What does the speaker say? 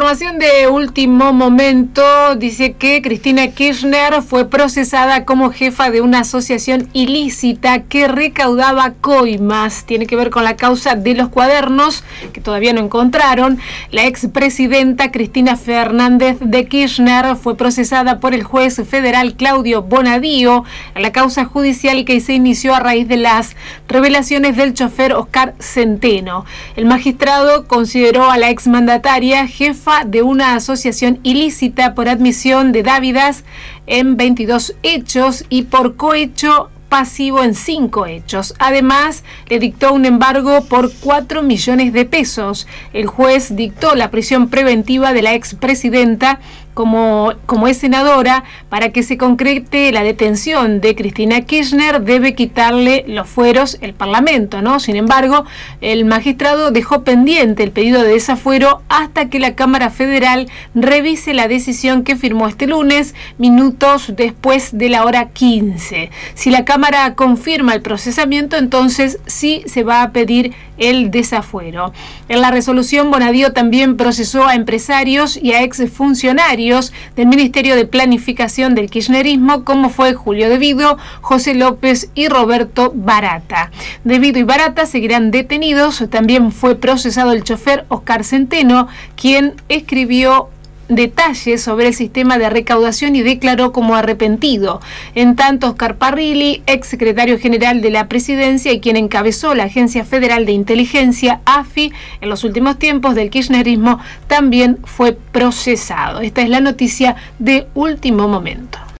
información de último momento dice que Cristina Kirchner fue procesada como jefa de una asociación ilícita que recaudaba coimas. Tiene que ver con la causa de los cuadernos que todavía no encontraron. La expresidenta Cristina Fernández de Kirchner fue procesada por el juez federal Claudio Bonadío en la causa judicial que se inició a raíz de las revelaciones del chofer Oscar Centeno. El magistrado consideró a la exmandataria jefa de una asociación ilícita por admisión de dávidas en 22 hechos y por cohecho pasivo en 5 hechos. Además, le dictó un embargo por 4 millones de pesos. El juez dictó la prisión preventiva de la expresidenta como es senadora. Para que se concrete la detención de Cristina Kirchner, debe quitarle los fueros el Parlamento, ¿no? Sin embargo, el magistrado dejó pendiente el pedido de desafuero hasta que la Cámara Federal revise la decisión que firmó este lunes, minutos después de la hora 15. Si la Cámara confirma el procesamiento, entonces sí se va a pedir el desafuero. En la resolución, Bonadío también procesó a empresarios y a exfuncionarios del Ministerio de Planificación del Kirchnerismo, como fue Julio De Vido, José López y Roberto Barata. De Vido y Barata seguirán detenidos. También fue procesado el chofer Oscar Centeno, quien escribió detalles sobre el sistema de recaudación y declaró como arrepentido. En tanto, Oscar Parrilli, ex secretario general de la Presidencia y quien encabezó la Agencia Federal de Inteligencia, AFI, en los últimos tiempos del kirchnerismo, también fue procesado. Esta es la noticia de último momento.